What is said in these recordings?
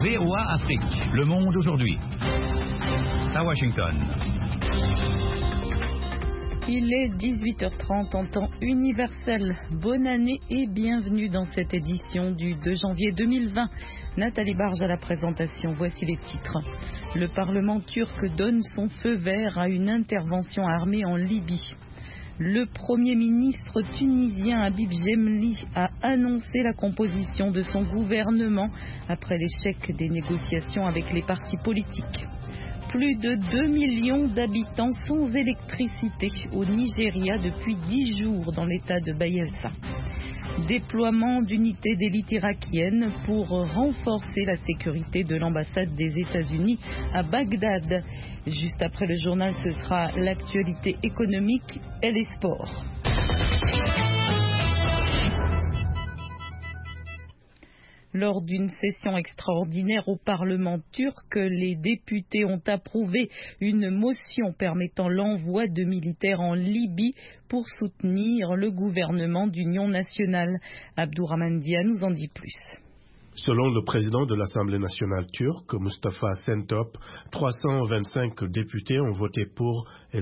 VOA Afrique, le monde aujourd'hui. À Washington. Il est 18h30 en temps universel. Bonne année et bienvenue dans cette édition du 2 janvier 2020. Nathalie Barge à la présentation. Voici les titres. Le Parlement turc donne son feu vert à une intervention armée en Libye. Le Premier ministre tunisien Habib Gemli a annoncé la composition de son gouvernement après l'échec des négociations avec les partis politiques. Plus de 2 millions d'habitants sans électricité au Nigeria depuis 10 jours dans l'état de Bayelsa. Déploiement d'unités d'élite irakiennes pour renforcer la sécurité de l'ambassade des États-Unis à Bagdad. Juste après le journal, ce sera l'actualité économique et les sports. Lors d'une session extraordinaire au Parlement turc, les députés ont approuvé une motion permettant l'envoi de militaires en Libye pour soutenir le gouvernement d'union nationale. Abdourahmane Dia nous en dit plus. Selon le président de l'Assemblée nationale turque, Mustafa Şentop, 325 députés ont voté pour et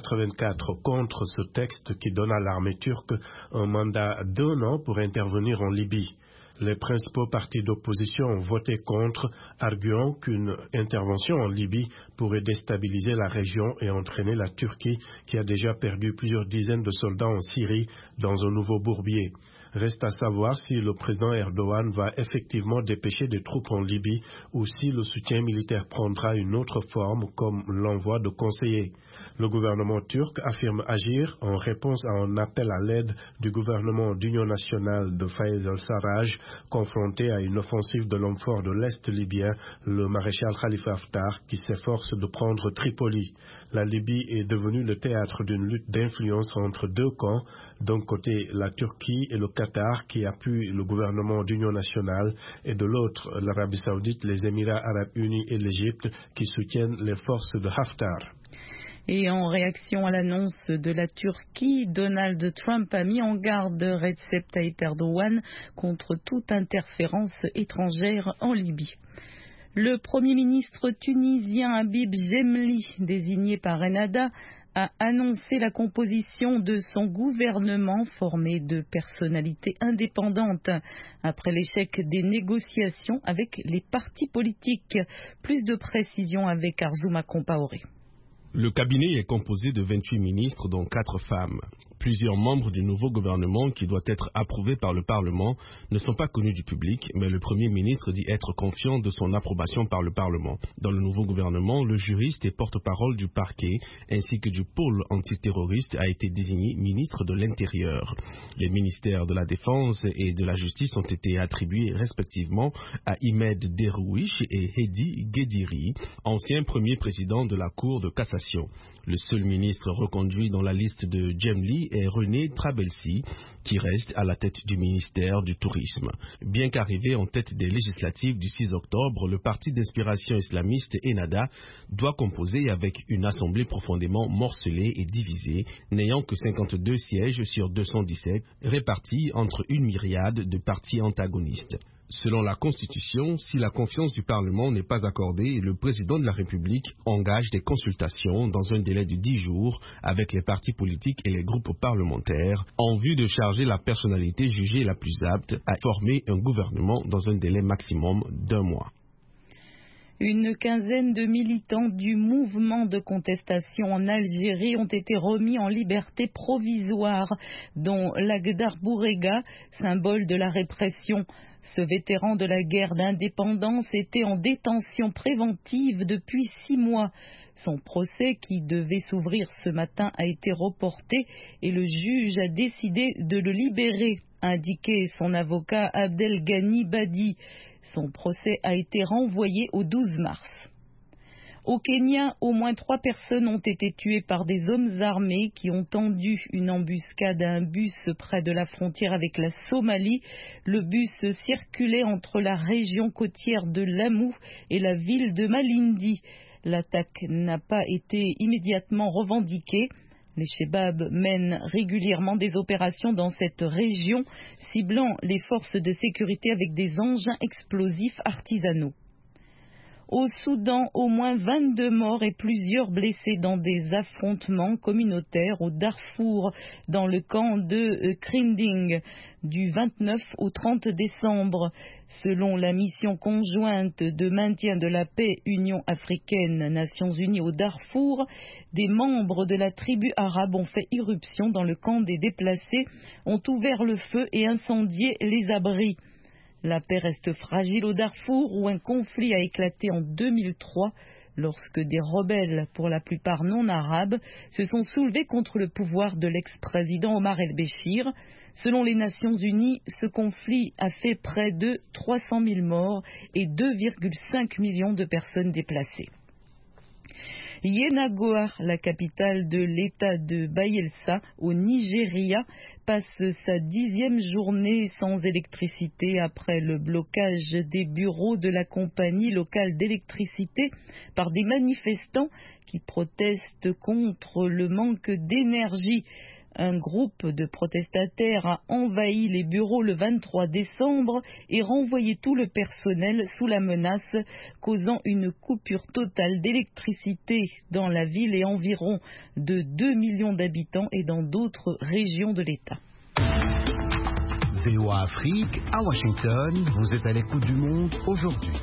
184 contre ce texte qui donne à l'armée turque un mandat d'1 an pour intervenir en Libye. Les principaux partis d'opposition ont voté contre, arguant qu'une intervention en Libye pourrait déstabiliser la région et entraîner la Turquie, qui a déjà perdu plusieurs dizaines de soldats en Syrie, dans un nouveau bourbier. Reste à savoir si le président Erdogan va effectivement dépêcher des troupes en Libye ou si le soutien militaire prendra une autre forme comme l'envoi de conseillers. Le gouvernement turc affirme agir en réponse à un appel à l'aide du gouvernement d'union nationale de Fayez al-Sarraj, confronté à une offensive de l'homme fort de l'Est libyen, le maréchal Khalifa Haftar, qui s'efforce de prendre Tripoli. La Libye est devenue le théâtre d'une lutte d'influence entre deux camps, d'un côté la Turquie et le Qatar qui appuient le gouvernement d'union nationale et de l'autre l'Arabie saoudite, les Émirats arabes unis et l'Égypte qui soutiennent les forces de Haftar. Et en réaction à l'annonce de la Turquie, Donald Trump a mis en garde Recep Tayyip Erdogan contre toute interférence étrangère en Libye. Le Premier ministre tunisien Habib Gemli, désigné par Ennahda, a annoncé la composition de son gouvernement formé de personnalités indépendantes après l'échec des négociations avec les partis politiques. Plus de précisions avec Arzouma Compaoré. Le cabinet est composé de 28 ministres, dont 4 femmes. Plusieurs membres du nouveau gouvernement, qui doit être approuvé par le Parlement, ne sont pas connus du public, mais le Premier ministre dit être confiant de son approbation par le Parlement. Dans le nouveau gouvernement, le juriste et porte-parole du parquet, ainsi que du pôle antiterroriste, a été désigné ministre de l'Intérieur. Les ministères de la Défense et de la Justice ont été attribués respectivement à Imed Derouish et Hedi Guediri, ancien premier président de la Cour de cassation. Le seul ministre reconduit dans la liste de Gemli est René Trabelsi, qui reste à la tête du ministère du Tourisme. Bien qu'arrivé en tête des législatives du 6 octobre, le parti d'inspiration islamiste Ennahda doit composer avec une assemblée profondément morcelée et divisée, n'ayant que 52 sièges sur 217, répartis entre une myriade de partis antagonistes. Selon la Constitution, si la confiance du Parlement n'est pas accordée, le président de la République engage des consultations dans un délai de 10 jours avec les partis politiques et les groupes parlementaires en vue de charger la personnalité jugée la plus apte à former un gouvernement dans un délai maximum d'1 mois. Une quinzaine de militants du mouvement de contestation en Algérie ont été remis en liberté provisoire, dont Lagdar Bourega, symbole de la répression. Ce vétéran de la guerre d'indépendance était en détention préventive depuis 6 mois. Son procès, qui devait s'ouvrir ce matin, a été reporté et le juge a décidé de le libérer, a indiqué son avocat Abdelghani Badi. Son procès a été renvoyé au 12 mars. Au Kenya, au moins 3 personnes ont été tuées par des hommes armés qui ont tendu une embuscade à un bus près de la frontière avec la Somalie. Le bus circulait entre la région côtière de Lamu et la ville de Malindi. L'attaque n'a pas été immédiatement revendiquée. Les Chebabs mènent régulièrement des opérations dans cette région, ciblant les forces de sécurité avec des engins explosifs artisanaux. Au Soudan, au moins 22 morts et plusieurs blessés dans des affrontements communautaires au Darfour, dans le camp de Krinding, du 29 au 30 décembre. Selon la mission conjointe de maintien de la paix Union africaine-Nations unies au Darfour, des membres de la tribu arabe ont fait irruption dans le camp des déplacés, ont ouvert le feu et incendié les abris. La paix reste fragile au Darfour où un conflit a éclaté en 2003 lorsque des rebelles, pour la plupart non arabes, se sont soulevés contre le pouvoir de l'ex-président Omar el-Béchir. Selon les Nations Unies, ce conflit a fait près de 300 000 morts et 2,5 millions de personnes déplacées. Yenagoa, la capitale de l'État de Bayelsa, au Nigeria, passe sa 10e journée sans électricité après le blocage des bureaux de la compagnie locale d'électricité par des manifestants qui protestent contre le manque d'énergie. Un groupe de protestataires a envahi les bureaux le 23 décembre et renvoyé tout le personnel sous la menace, causant une coupure totale d'électricité dans la ville et environ de 2 millions d'habitants et dans d'autres régions de l'État. VOA Afrique, à Washington, vous êtes à l'écoute du monde aujourd'hui.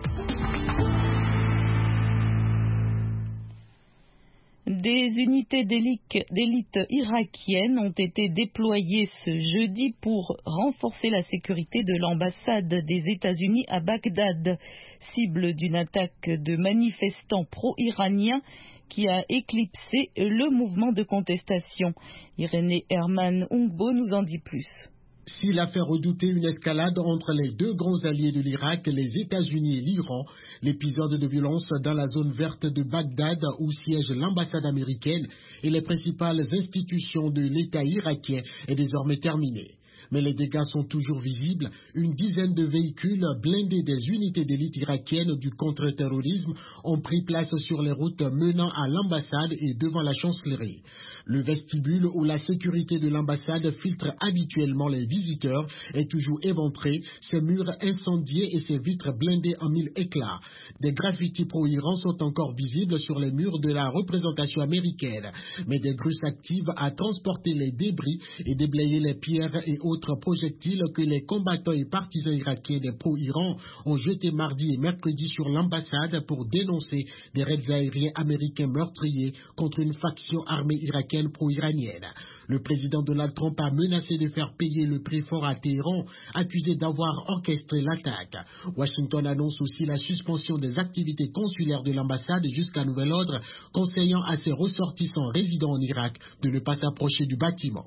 Des unités d'élite irakiennes ont été déployées ce jeudi pour renforcer la sécurité de l'ambassade des États-Unis à Bagdad, cible d'une attaque de manifestants pro-iraniens qui a éclipsé le mouvement de contestation. Irénée Herman Ungbo nous en dit plus. S'il a fait redouter une escalade entre les deux grands alliés de l'Irak, les États-Unis et l'Iran, l'épisode de violence dans la zone verte de Bagdad où siège l'ambassade américaine et les principales institutions de l'État irakien est désormais terminé. Mais les dégâts sont toujours visibles. Une dizaine de véhicules blindés des unités d'élite irakiennes du contre-terrorisme ont pris place sur les routes menant à l'ambassade et devant la chancellerie. Le vestibule où la sécurité de l'ambassade filtre habituellement les visiteurs est toujours éventré, ses murs incendiés et ses vitres blindées en mille éclats. Des graffitis pro-Iran sont encore visibles sur les murs de la représentation américaine, mais des grues s'activent à transporter les débris et déblayer les pierres et autres projectiles que les combattants et partisans irakiens des pro-Iran ont jetés mardi et mercredi sur l'ambassade pour dénoncer des raids aériens américains meurtriers contre une faction armée irakienne pro-iranienne. Le président Donald Trump a menacé de faire payer le prix fort à Téhéran, accusé d'avoir orchestré l'attaque. Washington annonce aussi la suspension des activités consulaires de l'ambassade jusqu'à nouvel ordre, conseillant à ses ressortissants résidant en Irak de ne pas s'approcher du bâtiment.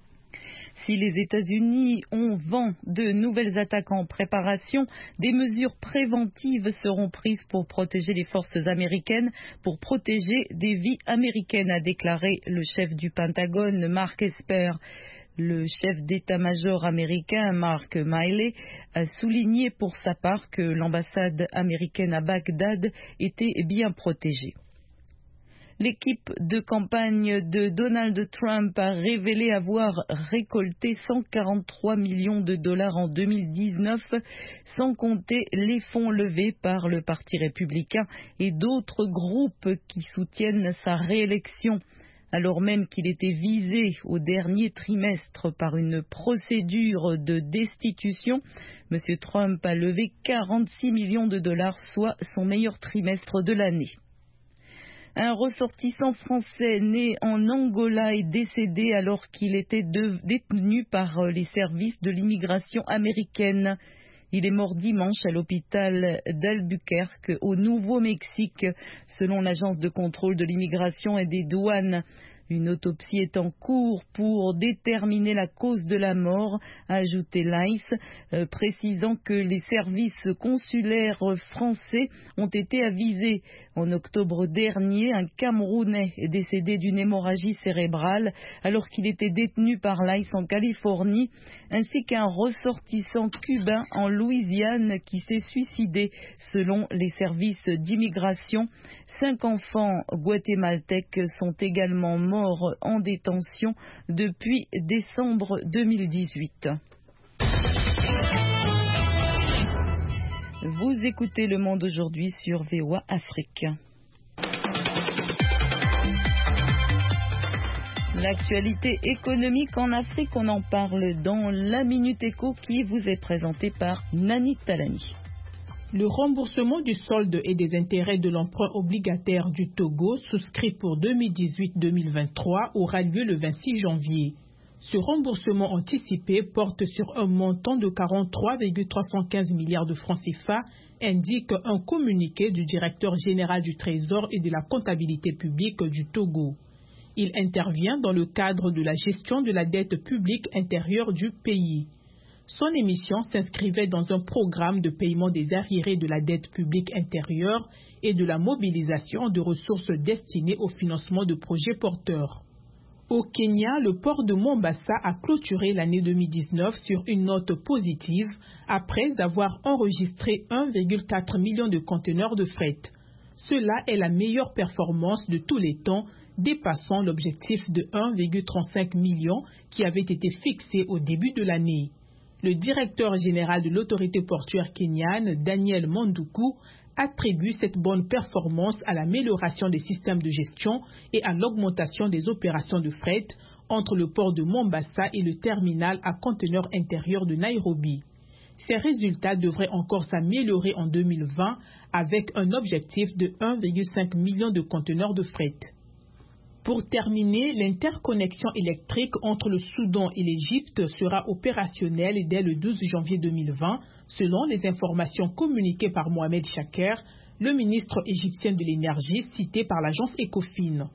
Si les États-Unis ont vent de nouvelles attaques en préparation, des mesures préventives seront prises pour protéger les forces américaines, pour protéger des vies américaines, a déclaré le chef du Pentagone, Mark Esper. Le chef d'état-major américain, Mark Milley, a souligné pour sa part que l'ambassade américaine à Bagdad était bien protégée. L'équipe de campagne de Donald Trump a révélé avoir récolté 143 millions de dollars en 2019, sans compter les fonds levés par le Parti républicain et d'autres groupes qui soutiennent sa réélection. Alors même qu'il était visé au dernier trimestre par une procédure de destitution, M. Trump a levé 46 millions de dollars, soit son meilleur trimestre de l'année. Un ressortissant français né en Angola est décédé alors qu'il était détenu par les services de l'immigration américaine. Il est mort dimanche à l'hôpital d'Albuquerque au Nouveau-Mexique, selon l'agence de contrôle de l'immigration et des douanes. Une autopsie est en cours pour déterminer la cause de la mort, a ajouté l'ICE, précisant que les services consulaires français ont été avisés. En octobre dernier, un Camerounais est décédé d'une hémorragie cérébrale alors qu'il était détenu par l'ICE en Californie, ainsi qu'un ressortissant cubain en Louisiane qui s'est suicidé, selon les services d'immigration. 5 enfants guatémaltèques sont également morts en détention depuis décembre 2018. Vous écoutez Le Monde aujourd'hui sur VOA Afrique. L'actualité économique en Afrique, on en parle dans la Minute Éco qui vous est présentée par Nani Talani. Le remboursement du solde et des intérêts de l'emprunt obligataire du Togo souscrit pour 2018-2023 aura lieu le 26 janvier. Ce remboursement anticipé porte sur un montant de 43,315 milliards de francs CFA, indique un communiqué du directeur général du Trésor et de la comptabilité publique du Togo. Il intervient dans le cadre de la gestion de la dette publique intérieure du pays. Son émission s'inscrivait dans un programme de paiement des arriérés de la dette publique intérieure et de la mobilisation de ressources destinées au financement de projets porteurs. Au Kenya, le port de Mombasa a clôturé l'année 2019 sur une note positive après avoir enregistré 1,4 million de conteneurs de fret. Cela est la meilleure performance de tous les temps, dépassant l'objectif de 1,35 million qui avait été fixé au début de l'année. Le directeur général de l'autorité portuaire kenyane, Daniel Monduku, attribue cette bonne performance à l'amélioration des systèmes de gestion et à l'augmentation des opérations de fret entre le port de Mombasa et le terminal à conteneurs intérieurs de Nairobi. Ces résultats devraient encore s'améliorer en 2020 avec un objectif de 1,5 million de conteneurs de fret. Pour terminer, l'interconnexion électrique entre le Soudan et l'Égypte sera opérationnelle dès le 12 janvier 2020, selon les informations communiquées par Mohamed Chaker, le ministre égyptien de l'énergie cité par l'agence Ecofin.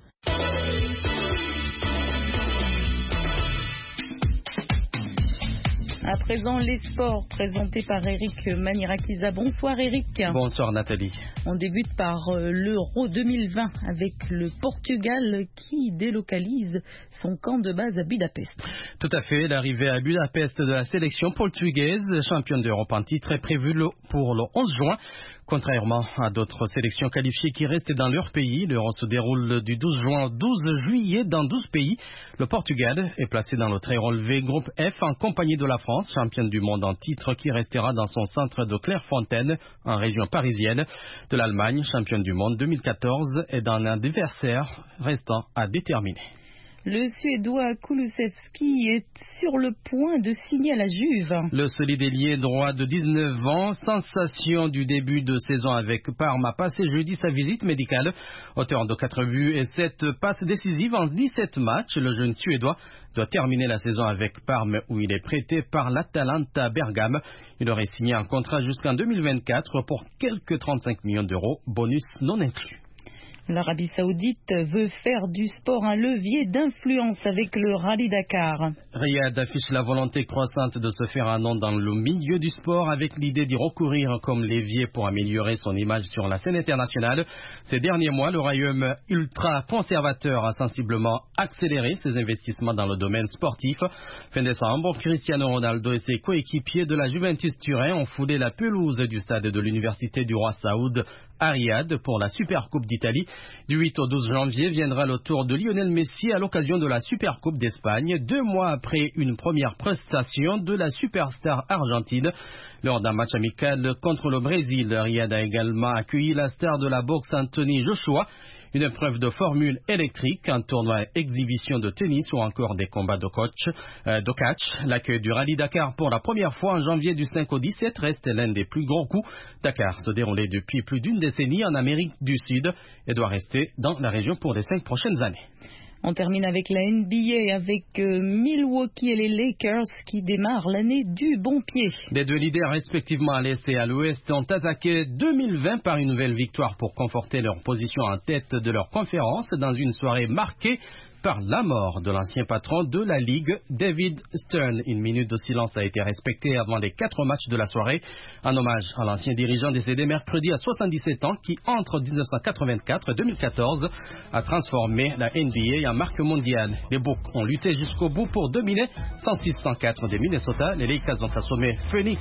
À présent, les sports présentés par Eric Manirakiza. Bonsoir Eric. Bonsoir Nathalie. On débute par l'Euro 2020 avec le Portugal qui délocalise son camp de base à Budapest. Tout à fait, l'arrivée à Budapest de la sélection portugaise, championne d'Europe en titre, est prévue pour le 11 juin. Contrairement à d'autres sélections qualifiées qui restent dans leur pays, l'Euro se déroule du 12 juin au 12 juillet dans 12 pays. Le Portugal est placé dans le très relevé groupe F en compagnie de la France, championne du monde en titre qui restera dans son centre de Clairefontaine, en région parisienne. De l'Allemagne, championne du monde 2014, est dans l'adversaire restant à déterminer. Le Suédois Kulusevski est sur le point de signer à la Juve. Le solide ailier droit de 19 ans, sensation du début de saison avec Parme, a passé jeudi sa visite médicale. Auteur de 4 buts et 7 passes décisives en 17 matchs, le jeune Suédois doit terminer la saison avec Parme où il est prêté par l'Atalanta Bergame. Il aurait signé un contrat jusqu'en 2024 pour quelques 35 millions d'euros, bonus non inclus. L'Arabie Saoudite veut faire du sport un levier d'influence avec le Rallye Dakar. Riyad affiche la volonté croissante de se faire un nom dans le milieu du sport avec l'idée d'y recourir comme levier pour améliorer son image sur la scène internationale. Ces derniers mois, le royaume ultra-conservateur a sensiblement accéléré ses investissements dans le domaine sportif. Fin décembre, Cristiano Ronaldo et ses coéquipiers de la Juventus Turin ont foulé la pelouse du stade de l'Université du Roi Saoud à Riyad pour la Supercoupe d'Italie. Du 8 au 12 janvier viendra le tour de Lionel Messi à l'occasion de la Supercoupe d'Espagne, 2 mois après une première prestation de la superstar argentine. Lors d'un match amical contre le Brésil, Riyad a également accueilli la star de la boxe Anthony Joshua. Une épreuve de formule électrique, un tournoi exhibition de tennis ou encore des combats de catch. L'accueil du Rallye Dakar pour la première fois en janvier du 5 au 17 reste l'un des plus gros coups. Dakar se déroulait depuis plus d'une décennie en Amérique du Sud et doit rester dans la région pour les 5 prochaines années. On termine avec la NBA avec Milwaukee et les Lakers qui démarrent l'année du bon pied. Les deux leaders respectivement à l'Est et à l'Ouest ont attaqué 2020 par une nouvelle victoire pour conforter leur position en tête de leur conférence dans une soirée marquée par la mort de l'ancien patron de la Ligue, David Stern. Une minute de silence a été respectée avant les 4 matchs de la soirée, en hommage à l'ancien dirigeant décédé mercredi à 77 ans qui, entre 1984 et 2014, a transformé la NBA en marque mondiale. Les Bucks ont lutté jusqu'au bout pour dominer 106-104 des Minnesota. Les Lakers ont assommé Phoenix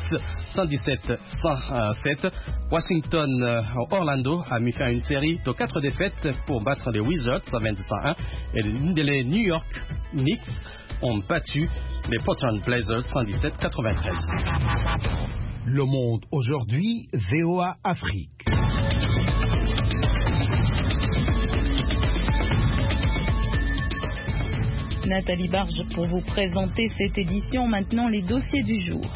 117-107. Washington Orlando a mis fin à une série de 4 défaites pour battre les Wizards 120-101 et les New York Knicks ont battu les Portland Blazers 117-93. Le Monde aujourd'hui, VOA Afrique. Nathalie Barge pour vous présenter cette édition. Maintenant, les dossiers du jour.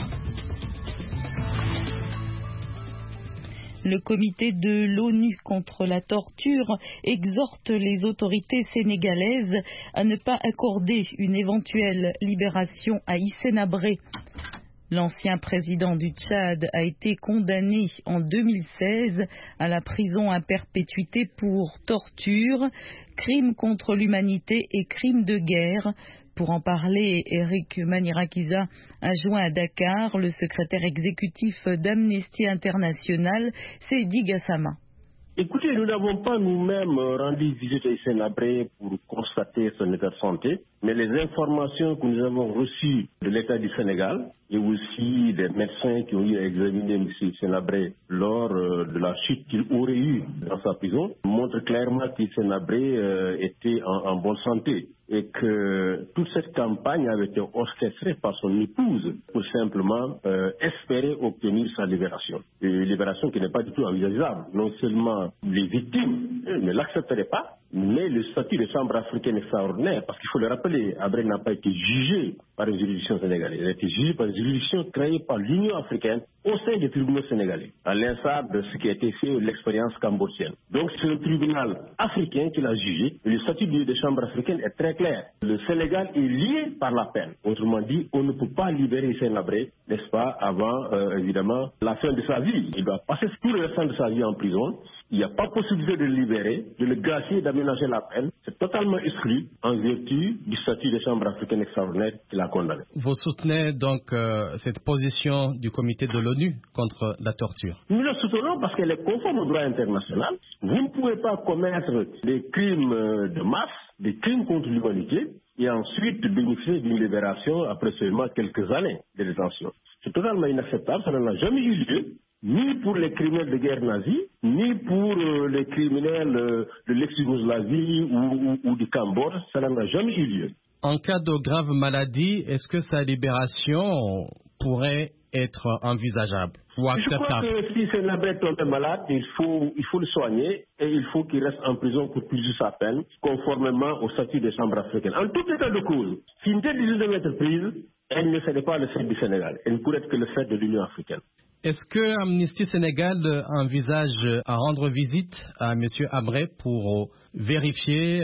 Le comité de l'ONU contre la torture exhorte les autorités sénégalaises à ne pas accorder une éventuelle libération à Hissène Habré. L'ancien président du Tchad a été condamné en 2016 à la prison à perpétuité pour torture, crimes contre l'humanité et crimes de guerre. Pour en parler, Eric Manirakiza a joint à Dakar le secrétaire exécutif d'Amnesty International, Seydi Gassama. Écoutez, nous n'avons pas nous-mêmes rendu visite à Hissène Habré pour constater son état de santé, mais les informations que nous avons reçues de l'État du Sénégal et aussi des médecins qui ont eu à examiner M. Hissène Habré lors de la chute qu'il aurait eue dans sa prison montrent clairement qu'Hissène Habré était en bonne santé et que toute cette campagne avait été orchestrée par son épouse pour simplement espérer obtenir sa libération. Une libération qui n'est pas du tout envisageable. Non seulement les victimes ne l'accepteraient pas, mais le statut de chambre africaine extraordinaire, parce qu'il faut le rappeler, Habré n'a pas été jugé par une juridiction sénégalaise. Il a été jugé par une juridiction créée par l'Union africaine au sein des tribunaux sénégalais, à l'instar de ce qui a été fait de l'expérience cambodgienne. Donc c'est le tribunal africain qui l'a jugé. Et le statut de chambre africaine est très clair. Le Sénégal est lié par la peine. Autrement dit, on ne peut pas libérer Hissène Habré, n'est-ce pas, avant, évidemment, la fin de sa vie. Il doit passer tout le restant de sa vie en prison. Il n'y a pas possibilité de le libérer, de le gracier, d'aménager la peine. C'est totalement exclu en vertu du statut de chambre africaine extraordinaire qu'il a condamné. Vous soutenez donc cette position du comité de l'ONU contre la torture? Nous la soutenons parce qu'elle est conforme au droit international. Vous ne pouvez pas commettre des crimes de masse, des crimes contre l'humanité, et ensuite bénéficier d'une libération après seulement quelques années de détention. C'est totalement inacceptable, ça n'a jamais eu lieu. Ni pour les criminels de guerre nazis, ni pour les criminels de l'ex-Yougoslavie ou du Cambodge, ça n'a jamais eu lieu. En cas de grave maladie, est-ce que sa libération pourrait être envisageable ou acceptable? Je crois que si Hissène Habré tombe malade, il faut le soigner et il faut qu'il reste en prison pour purger sa peine, conformément au statut des chambres africaines. En tout état de cause, si une telle décision devait être prise, elle ne serait pas le fait du Sénégal, elle ne pourrait être que le fait de l'Union africaine. Est-ce que Amnesty Sénégal envisage à rendre visite à M. Habré pour vérifier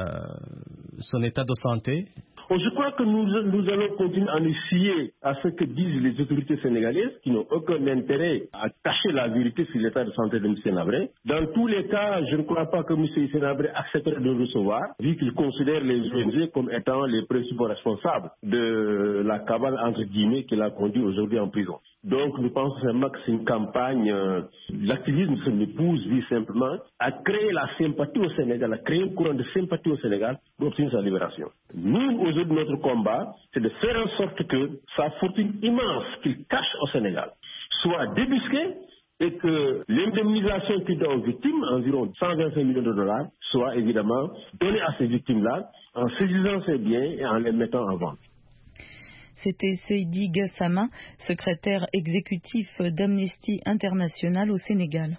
son état de santé? Je crois que nous allons continuer à nous fier à ce que disent les autorités sénégalaises qui n'ont aucun intérêt à cacher la vérité sur l'état de santé de M. Habré. Dans tous les cas, je ne crois pas que M. Hissène Habré accepterait de le recevoir, vu qu'il considère les ONG comme étant les principaux responsables de la cabale entre guillemets qu'il a conduit aujourd'hui en prison. Donc nous pensons simplement que c'est une campagne, l'activisme de son épouse vise simplement à créer la sympathie au Sénégal, à créer un courant de sympathie au Sénégal pour obtenir sa libération. Nous, aujourd'hui, notre combat, c'est de faire en sorte que sa fortune immense qu'il cache au Sénégal soit débusquée et que l'indemnisation qu'il donne aux victimes, environ 125 millions de dollars, soit évidemment donnée à ces victimes-là en saisissant ses biens et en les mettant en vente. C'était Seydi Gassama, secrétaire exécutif d'Amnesty International au Sénégal.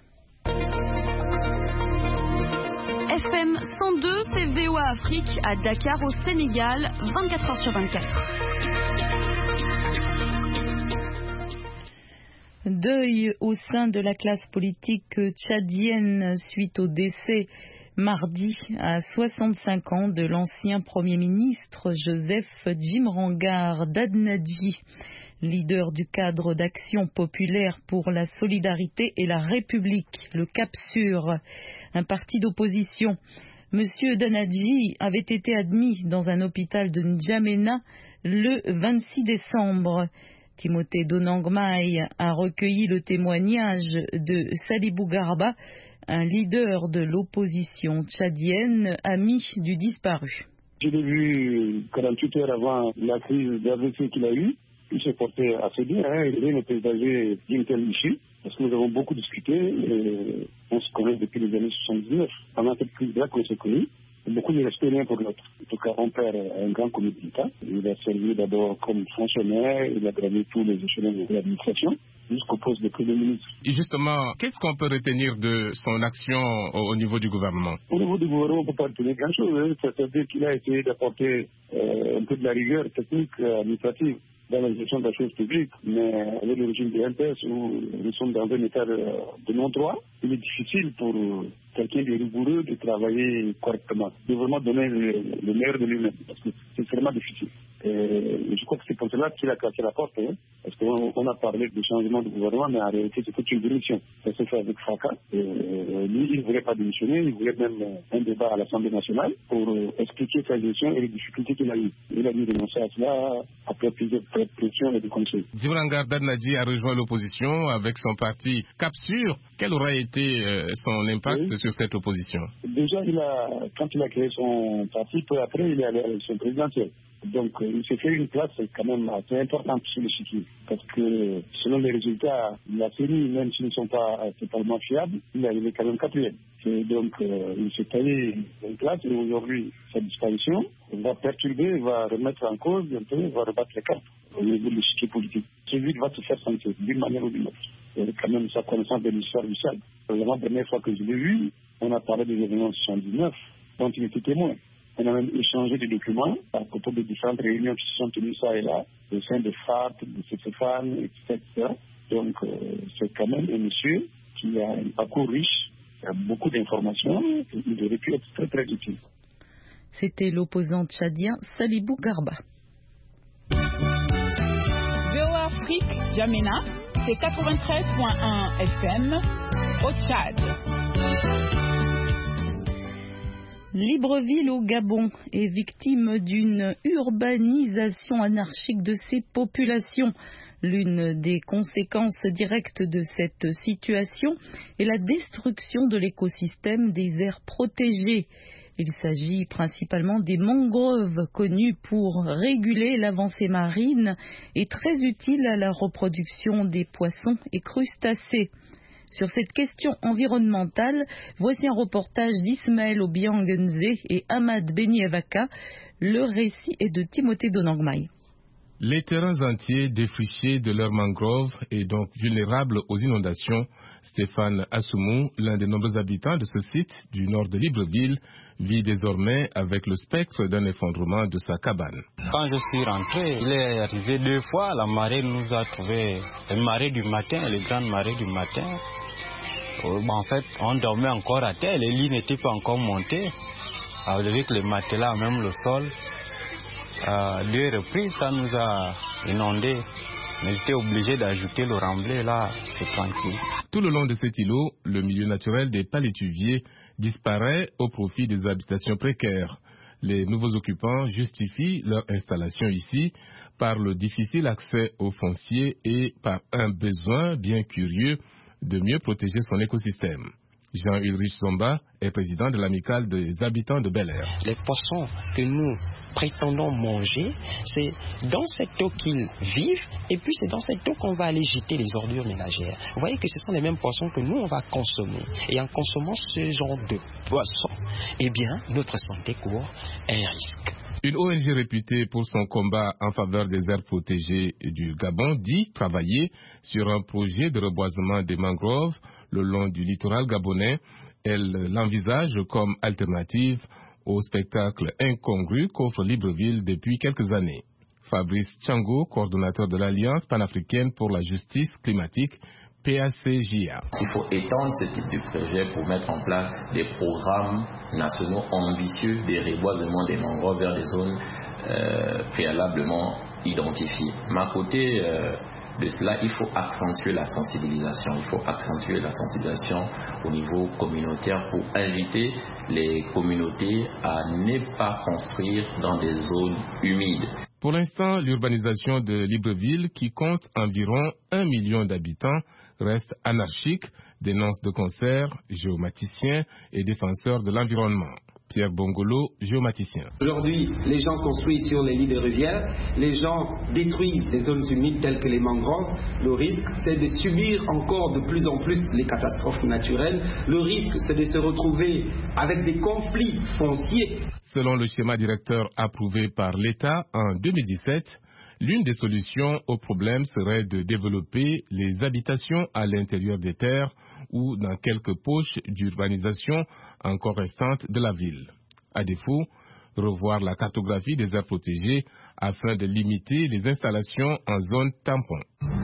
FM 102, c'est VOA Afrique à Dakar au Sénégal, 24 heures sur 24. Deuil au sein de la classe politique tchadienne suite au décès mardi à 65 ans de l'ancien Premier ministre Joseph Djimrangar Dadnadji, leader du cadre d'action populaire pour la solidarité et la République, le CAPSUR, un parti d'opposition. Monsieur Dadnadji avait été admis dans un hôpital de N'Djamena le 26 décembre. Timothée Donangmaï a recueilli le témoignage de Salibou Garba, un leader de l'opposition tchadienne, ami du disparu. Je l'ai vu 48 heures avant la crise d'AVC qu'il a eue. Il s'est porté assez bien. Il est le président d'une telle issue, parce que nous avons beaucoup discuté. Et on se connaît depuis les années 79. Pendant cette crise-là qu'on s'est connus, beaucoup de respect l'un pour l'autre. En tout cas, on perd un grand commis d'État. Il a servi d'abord comme fonctionnaire, il a gravi tous les échelons de l'administration, jusqu'au poste de Premier ministre. Et justement, qu'est-ce qu'on peut retenir de son action au niveau du gouvernement? Au niveau du gouvernement, on ne peut pas retenir grand-chose. C'est-à-dire qu'il a essayé d'apporter un peu de la rigueur technique, administrative, dans la gestion de la chose publique, mais avec le régime de MPS où nous sommes dans un état de non-droit, il est difficile pour quelqu'un de rigoureux de travailler correctement, de vraiment donner le meilleur de lui-même, parce que c'est vraiment difficile. Et je crois que c'est pour cela qu'il a cassé la porte, hein, parce qu'on a parlé de changement de gouvernement, mais en réalité c'était une démission. Ça s'est fait avec fracas. Lui, il ne voulait pas démissionner, il voulait même un débat à l'Assemblée nationale pour expliquer sa gestion et les difficultés qu'il a eues. Il a dû renoncer à cela après plusieurs pressions et des conseils. Djibril Ngardad Nadi a rejoint l'opposition avec son parti Cap Sûr. Quel aura été son impact sur cette opposition? Déjà, quand il a créé son parti, peu après, il est allé à l'élection présidentielle. Donc, il s'est fait une place quand même assez importante sur le chiquier. Parce que, selon les résultats de la série, même s'ils ne sont pas totalement fiables, il est quand même quatrième. Et donc, il s'est taillé une place et aujourd'hui, sa disparition va perturber, va remettre en cause un peu, va rebattre les cartes au niveau de l'échiquier politique. Celui va se faire sentir d'une manière ou d'une autre. Et quand même sa connaissance de l'histoire du Sahel. La dernière fois que je l'ai vu, on a parlé des événements de 79, dont il était témoin. On a même échangé des documents à propos de différentes réunions qui se sont tenues ça et là, au sein de FAT, de CFAN, etc. Donc, c'est quand même un monsieur qui a un parcours riche, qui a beaucoup d'informations, et il aurait pu être très, très utile. C'était l'opposant tchadien Salibou Garba. VOA Afrique, Djamena, c'est 93.1 FM au Tchad. Libreville au Gabon est victime d'une urbanisation anarchique de ses populations. L'une des conséquences directes de cette situation est la destruction de l'écosystème des aires protégées. Il s'agit principalement des mangroves, connues pour réguler l'avancée marine et très utiles à la reproduction des poissons et crustacés. Sur cette question environnementale, voici un reportage d'Ismaël Obiangenze et Ahmad Benievaka. Le récit est de Timothée Donangmai. Les terrains entiers défrichés de leurs mangroves et donc vulnérables aux inondations, Stéphane Assoumou, l'un des nombreux habitants de ce site du nord de Libreville, vit désormais avec le spectre d'un effondrement de sa cabane. Quand je suis rentré, il est arrivé 2 fois, la marée nous a trouvé, les marées du matin, les grandes marées du matin. En fait, on dormait encore à terre, les lits n'étaient pas encore montés, avec les matelas, même le sol. 2 reprises, ça nous a inondés. Mais j'étais obligé d'ajouter le remblai, là, c'est tranquille. Tout le long de cet îlot, le milieu naturel des palétuviers disparaît au profit des habitations précaires. Les nouveaux occupants justifient leur installation ici par le difficile accès au foncier et par un besoin bien curieux de mieux protéger son écosystème. Jean-Ulrich Zomba est président de l'amicale des habitants de Bel Air. Les poissons que nous prétendons manger, c'est dans cette eau qu'ils vivent et puis c'est dans cette eau qu'on va aller jeter les ordures ménagères. Vous voyez que ce sont les mêmes poissons que nous on va consommer. Et en consommant ce genre de poissons, eh bien notre santé court un risque. Une ONG réputée pour son combat en faveur des aires protégées du Gabon dit travailler sur un projet de reboisement des mangroves le long du littoral gabonais. Elle l'envisage comme alternative au spectacle incongru qu'offre Libreville depuis quelques années. Fabrice Tchango, coordonnateur de l'Alliance panafricaine pour la justice climatique, PACJA. Il faut étendre ce type de projet pour mettre en place des programmes nationaux ambitieux de reboisement des mangroves vers des zones préalablement identifiées. Mais à côté de cela, il faut accentuer la sensibilisation. Il faut accentuer la sensibilisation au niveau communautaire pour inviter les communautés à ne pas construire dans des zones humides. Pour l'instant, l'urbanisation de Libreville, qui compte environ 1 million d'habitants, reste anarchique, dénonce de concert, géomaticiens et défenseurs de l'environnement. Pierre Bongolo, géomaticien. Aujourd'hui, les gens construisent sur les lits de rivières, les gens détruisent les zones humides telles que les mangroves. Le risque, c'est de subir encore de plus en plus les catastrophes naturelles. Le risque, c'est de se retrouver avec des conflits fonciers. Selon le schéma directeur approuvé par l'État en 2017, l'une des solutions au problème serait de développer les habitations à l'intérieur des terres ou dans quelques poches d'urbanisation encore restantes de la ville. À défaut, revoir la cartographie des aires protégées afin de limiter les installations en zone tampon.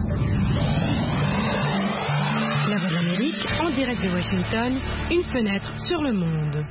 La Voix de l'Amérique, en direct de Washington, une fenêtre sur le monde.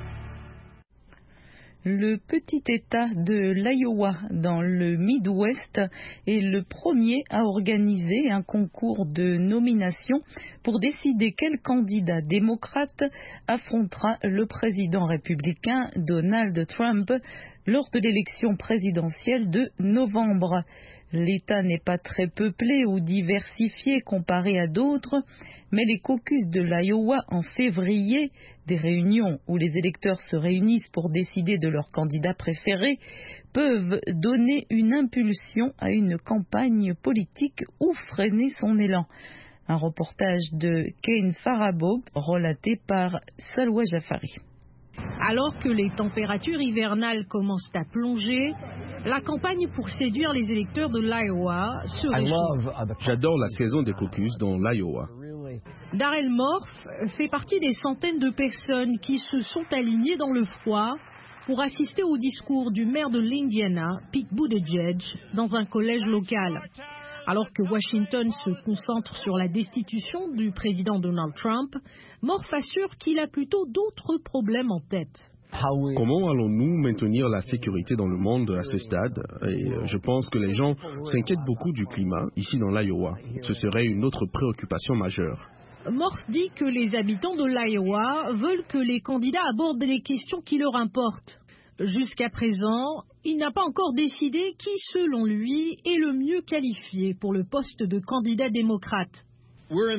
Le petit État de l'Iowa, dans le Midwest, est le premier à organiser un concours de nomination pour décider quel candidat démocrate affrontera le président républicain Donald Trump lors de l'élection présidentielle de novembre. L'État n'est pas très peuplé ou diversifié comparé à d'autres, mais les caucus de l'Iowa en février, des réunions où les électeurs se réunissent pour décider de leur candidat préféré, peuvent donner une impulsion à une campagne politique ou freiner son élan. Un reportage de Kane Farabo, relaté par Salwa Jafari. Alors que les températures hivernales commencent à plonger, la campagne pour séduire les électeurs de l'Iowa se réchauffe. J'adore la saison des caucus dans l'Iowa. Darrell Morph fait partie des centaines de personnes qui se sont alignées dans le froid pour assister au discours du maire de l'Indiana, Pete Buttigieg, dans un collège local. Alors que Washington se concentre sur la destitution du président Donald Trump, Morph assure qu'il a plutôt d'autres problèmes en tête. Comment allons-nous maintenir la sécurité dans le monde à ce stade? Et je pense que les gens s'inquiètent beaucoup du climat ici dans l'Iowa. Ce serait une autre préoccupation majeure. Morph dit que les habitants de l'Iowa veulent que les candidats abordent les questions qui leur importent. Jusqu'à présent, il n'a pas encore décidé qui, selon lui, est le mieux qualifié pour le poste de candidat démocrate. J'ai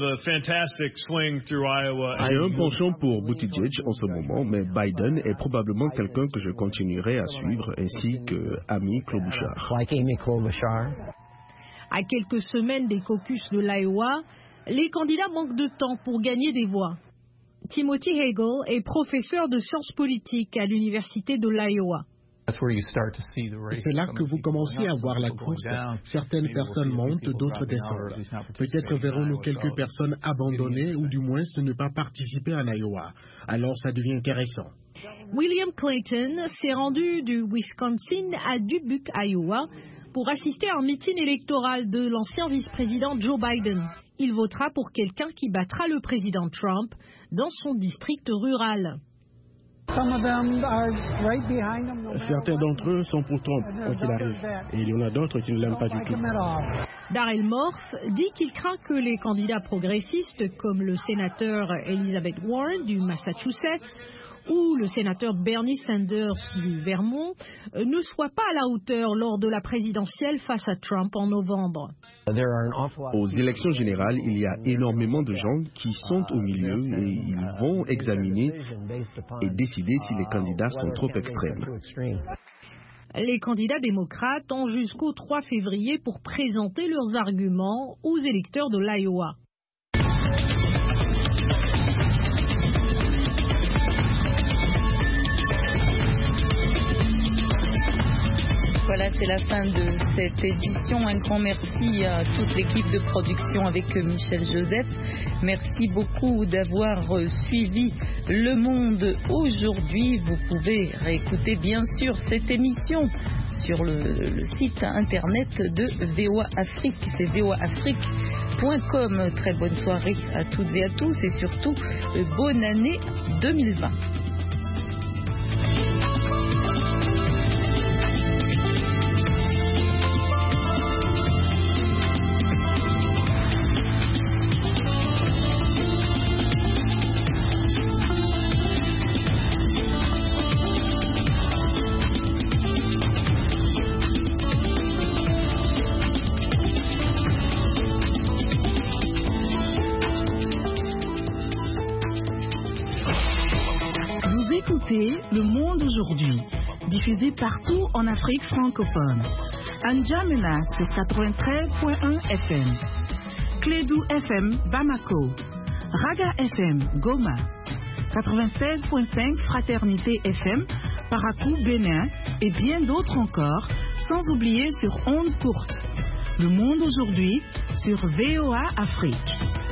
un penchant pour Buttigieg en ce moment, mais Biden est probablement quelqu'un que je continuerai à suivre, ainsi que Amy Klobuchar. À quelques semaines des caucus de l'Iowa, les candidats manquent de temps pour gagner des voix. Timothy Hagel est professeur de sciences politiques à l'université de l'Iowa. C'est là que vous commencez à voir la course. Certaines personnes montent, d'autres descendent. Peut-être verrons-nous quelques personnes abandonner ou du moins ne pas participer à l'Iowa. Alors ça devient intéressant. William Clayton s'est rendu du Wisconsin à Dubuque, Iowa, pour assister à un meeting électoral de l'ancien vice-président Joe Biden. Il votera pour quelqu'un qui battra le président Trump dans son district rural. Certains d'entre eux sont pour Trump, quoi qu'il arrive. Et il y en a d'autres qui ne l'aiment pas du tout. Darrell Morph dit qu'il craint que les candidats progressistes, comme le sénateur Elizabeth Warren du Massachusetts ou le sénateur Bernie Sanders du Vermont, ne soient pas à la hauteur lors de la présidentielle face à Trump en novembre. Aux élections générales, il y a énormément de gens qui sont au milieu et ils vont examiner et décider si les candidats sont trop extrêmes. Les candidats démocrates ont jusqu'au 3 février pour présenter leurs arguments aux électeurs de l'Iowa. Voilà, c'est la fin de cette édition. Un grand merci à toute l'équipe de production avec Michel Joseph. Merci beaucoup d'avoir suivi Le Monde aujourd'hui. Vous pouvez réécouter bien sûr cette émission sur le site internet de VOA Afrique. C'est voaafrique.com. Très bonne soirée à toutes et à tous et surtout bonne année 2020. écoutez Le Monde aujourd'hui, diffusé partout en Afrique francophone. N'Djamena sur 93.1 FM. Clédou FM Bamako. Raga FM Goma. 96.5 Fraternité FM Parakou Bénin et bien d'autres encore, sans oublier sur ondes courtes. Le Monde aujourd'hui sur VOA Afrique.